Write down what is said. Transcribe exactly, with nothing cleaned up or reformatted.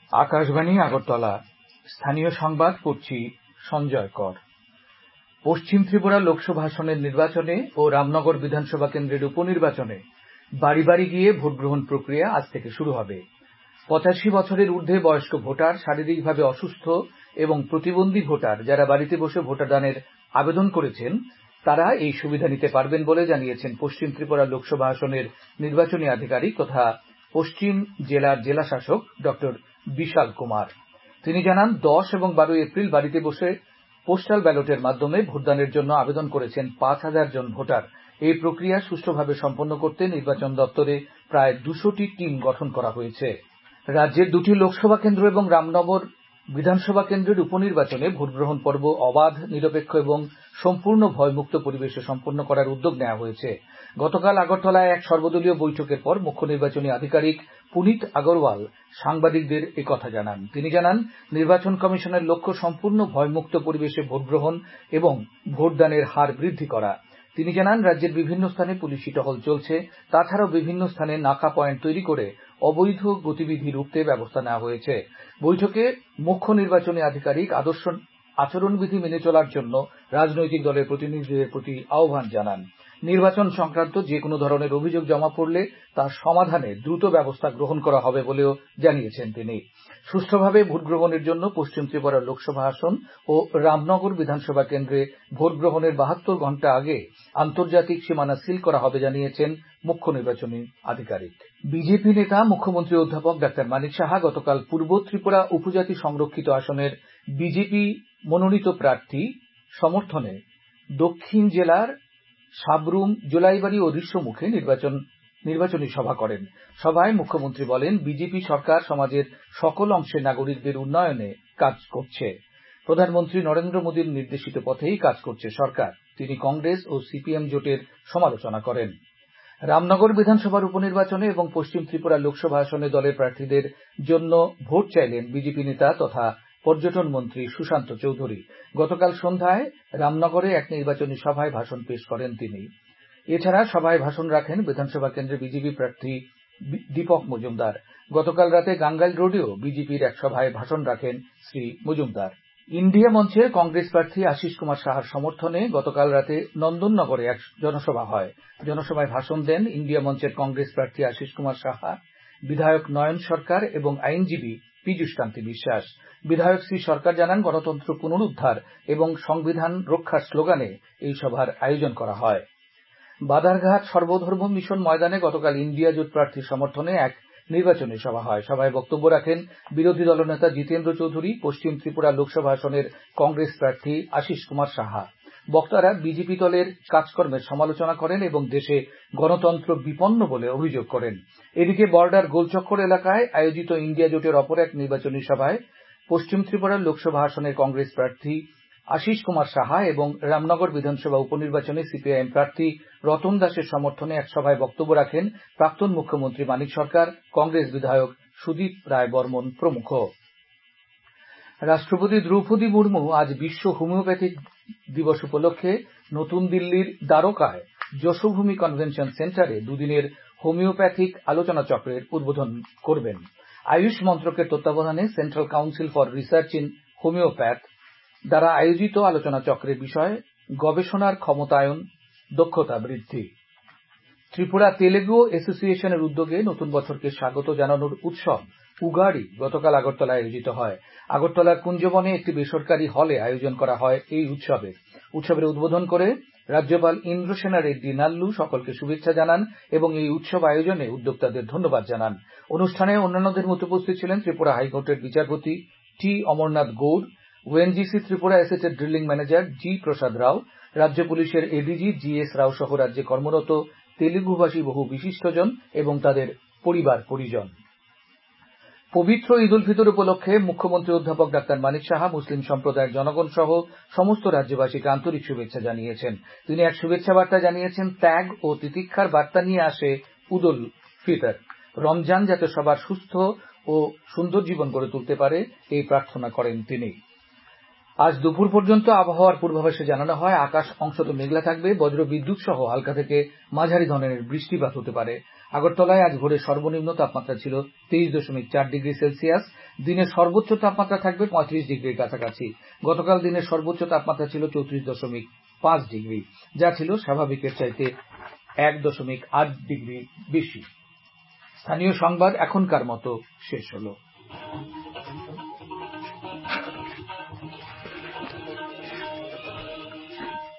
আকাশবাণী আগরতলা স্থানীয় সংবাদ পড়ছি সঞ্জয় কর। পশ্চিম ত্রিপুরা লোকসভা আসনের নির্বাচনে ও রামনগর বিধানসভা কেন্দ্রের উপনির্বাচনে বাড়ি বাড়ি গিয়ে ভোটগ্রহণ প্রক্রিয়া আজ থেকে শুরু হবে। পঁচাশি বছরের ঊর্ধ্বে বয়স্ক ভোটার, শারীরিকভাবে অসুস্থ এবং প্রতিবন্ধী ভোটার যারা বাড়িতে বসে ভোটদানের আবেদন করেছেন তারা এই সুবিধা নিতে পারবেন বলে জানিয়েছেন পশ্চিম ত্রিপুরা লোকসভা আসনের নির্বাচনী আধিকারিক তথা পশ্চিম জেলার জেলাশাসক ডক্টর বিশাল কুমার। তিনি জানান, দশ এবং বারোই এপ্রিল বাড়িতে বসে পোস্টাল ব্যালটের মাধ্যমে ভোটদানের জন্য আবেদন করেছেন পাঁচ হাজার জন ভোটার। এই প্রক্রিয়া সুষ্ঠুভাবে সম্পন্ন করতে নির্বাচন দপ্তরে প্রায় দুশোটি টিম গঠন করা হয়েছে। রাজ্যের দুটি লোকসভা কেন্দ্র এবং রামনগর বিধানসভা কেন্দ্রের উপনির্বাচনে ভোটগ্রহণ পর্ব অবাধ, নিরপেক্ষ এবং সম্পূর্ণ ভয়মুক্ত পরিবেশে সম্পন্ন করার উদ্যোগ নেওয়া হয়েছে। গতকাল আগরতলায় এক সর্বদলীয় বৈঠকের পর মুখ্য নির্বাচনী আধিকারিক পুনিত আগরওয়াল সাংবাদিকদের একথা জানান। তিনি জানান, নির্বাচন কমিশনের লক্ষ্য সম্পূর্ণ ভয়মুক্ত পরিবেশে ভোটগ্রহণ এবং ভোটদানের হার বৃদ্ধি করা। তিনি জানান, রাজ্যের বিভিন্ন স্থানে পুলিশি টহল চলছে। তাছাড়াও বিভিন্ন স্থানে নাকা পয়েন্ট তৈরি করে অবৈধ গতিবিধি রুখতে ব্যবস্থা নেওয়া হয়েছে। বৈঠকে মুখ্য নির্বাচনী আধিকারিক আদর্শ আচরণবিধি মেনে চলার জন্য রাজনৈতিক দলের প্রতিনিধিদের প্রতি আহ্বান জানান। নির্বাচন সংক্রান্ত যে কোনো ধরনের অভিযোগ জমা পড়লে তার সমাধানে দ্রুত ব্যবস্থা গ্রহণ করা হবে বলেও জানিয়েছেন তিনি। সুষ্ঠুভাবে ভোট গ্রহণের জন্য পশ্চিম ত্রিপুরা লোকসভা আসন ও রামনগর বিধানসভা কেন্দ্রে ভোট গ্রহণের বাহাত্তর ঘণ্টা আগে আন্তর্জাতিক সীমানা সিল করা হবে জানিয়েছেন মুখ্য নির্বাচনী আধিকারিক। বিজেপি নেতা মুখ্যমন্ত্রী অধ্যাপক ডাক্তার মানিক সাহা গতকাল পূর্ব ত্রিপুরা উপজাতি সংরক্ষিত আসনের বিজেপি মনোনীত প্রার্থী সমর্থনে দক্ষিণ জেলার সাবরুম, জোলাইবাড়ি ও ঋষ্যমুখে নির্বাচন নির্বাচনী সভা করেন। সভায় মুখ্যমন্ত্রী বলেন, বিজেপি সরকার সমাজের সকল অংশের নাগরিকদের উন্নয়নে কাজ করছে। প্রধানমন্ত্রী নরেন্দ্র মোদীর নির্দেশিত পথেই কাজ করছে সরকার। তিনি কংগ্রেস ও সিপিএম জোটের সমালোচনা করেন। রামনগর বিধানসভার উপনির্বাচনে এবং পশ্চিম ত্রিপুরা লোকসভা আসনে দলের প্রার্থীদের জন্য ভোট চাইলেন বিজেপি নেতা তথা পর্যটন মন্ত্রী সুশান্ত চৌধুরী। গতকাল সন্ধ্যায় রামনগরে এক নির্বাচনী সভায় ভাষণ পেশ করেন তিনি। এছাড়া সভায় ভাষণ রাখেন বিধানসভা কেন্দ্রে বিজেপি প্রার্থী দীপক মজুমদার। গতকাল রাতে গাঙ্গাইল রোডেও বিজেপির এক সভায় ভাষণ রাখেন শ্রী মজুমদার। ইন্ডিয়া মঞ্চের কংগ্রেস প্রার্থী আশিস কুমার সাহার সমর্থনে গতকাল রাতে নন্দননগরে এক জনসভা হয়। জনসভায় ভাষণ দেন ইন্ডিয়া মঞ্চের কংগ্রেস প্রার্থী আশিস কুমার সাহা, বিধায়ক নয়ন সরকার এবং আইনজীবী পীযূষ কান্তি বিশ্বাস। বিধায়ক শ্রী সরকার জানান, গণতন্ত্র পুনরুদ্ধার এবং সংবিধান রক্ষার স্লোগানে এই সভার আয়োজন করা হয়। বাদারঘাট সর্বধর্ম মিশন ময়দানে গতকাল ইন্ডিয়া জোট প্রার্থীর সমর্থনে এক নির্বাচনী সভা হয়। সভায় বক্তব্য রাখেন বিরোধী দলনেতা জিতেন্দ্র চৌধুরী, পশ্চিম ত্রিপুরা লোকসভা আসনের কংগ্রেস প্রার্থী আশিস কুমার সাহা। বক্তারা বিজেপি দলের কাজকর্মের সমালোচনা করেন এবং দেশে গণতন্ত্র বিপন্ন বলে অভিযোগ করেন। এদিকে বর্ডার গোলচক্কর এলাকায় আয়োজিত ইন্ডিয়া জোটের অপর এক নির্বাচনী সভায় পশ্চিম ত্রিপুরার লোকসভা আসনের কংগ্রেস প্রার্থী আশিস কুমার সাহা এবং রামনগর বিধানসভা উপনির্বাচনে সিপিআইএম প্রার্থী রতন দাসের সমর্থনে এক সভায় বক্তব্য রাখেন প্রাক্তন মুখ্যমন্ত্রী মানিক সরকার, কংগ্রেস বিধায়ক সুদীপ রায় বর্মন প্রমুখ। রাষ্ট্রপতি দ্রৌপদী মুর্মু আজ বিশ্ব হোমিওপ্যাথিক দিবস উপলক্ষে নতুন দিল্লির দ্বারকায় যশোভূমি কনভেনশন সেন্টারে দুদিনের হোমিওপ্যাথিক আলোচনা চক্রের উদ্বোধন করবেন। আয়ুষ মন্ত্রকের তত্ত্বাবধানে central council for research in homoeopath দ্বারা আয়োজিত আলোচনা চক্রের বিষয় গবেষণার ক্ষমতায়ন, দক্ষতা বৃদ্ধি। ত্রিপুরা তেলেগু অ্যাসোসিয়েশনের উদ্যোগে নতুন বছরকে স্বাগত জানানোর উৎসব উগাড়ি গতকাল আগরতলায় আয়োজিত হয়। আগরতলার কুঞ্জবনে একটি বেসরকারি হলে আয়োজন করা হয় এই উৎসবের। উৎসবের উদ্বোধন করে রাজ্যপাল ইন্দ্রসেনা রেড্ডি নাল্লু সকলকে শুভেচ্ছা জানান এবং এই উৎসব আয়োজনে উদ্যোক্তাদের ধন্যবাদ জানান। অনুষ্ঠানে অন্যান্যদের মধ্যে উপস্থিত ছিলেন ত্রিপুরা হাইকোর্টের বিচারপতি টি অমরনাথ গৌড়, ওএনজিসি ত্রিপুরা অ্যাসেটের drilling manager G Prasad Rao, রাজ্য পুলিশের এডিজি জি এস রাও সহ রাজ্যে কর্মরত তেলুগুভাষী বহু বিশিষ্টজন এবং তাদের পরিবার পরিজন। পবিত্র ঈদ উল ফিতর উপলক্ষে মুখ্যমন্ত্রী অধ্যাপক ডাক্তার মানিক সাহা মুসলিম সম্প্রদায়ের জনগণ সহ সমস্ত রাজ্যবাসীকে আন্তরিক শুভেচ্ছা জানিয়েছেন। তিনি এক শুভেচ্ছা বার্তা জানিয়েছেন, ত্যাগ ও তিতিক্ষার বার্তা নিয়ে আসে ঈদ উল ফিতর। রমজান যাতে সবার সুস্থ ও সুন্দর জীবন গড়ে তুলতে পারে এই প্রার্থনা করেন তিনি। আজ দুপুর পর্যন্ত আবহাওয়ার পূর্বাভাসে জানানো হয় আকাশ অংশত মেঘলা থাকবে, বজ্র বিদ্যুৎ সহ হালকা থেকে মাঝারি ধরনের বৃষ্টিপাত হতে পারে। আগরতলায় আজ ভোরের সর্বনিম্ন তাপমাত্রা ছিল তেইশ দশমিক চার ডিগ্রি সেলসিয়াস। দিনের সর্বোচ্চ তাপমাত্রা থাকবে পঁয়ত্রিশ ডিগ্রির কাছাকাছি। গতকাল দিনের সর্বোচ্চ তাপমাত্রা ছিল চৌত্রিশ দশমিক পাঁচ ডিগ্রি, যা ছিল স্বাভাবিকের চাইতে এক দশমিক আট ডিগ্রি বেশি। স্থানীয় সংবাদ এখনকার মতো শেষ হলো।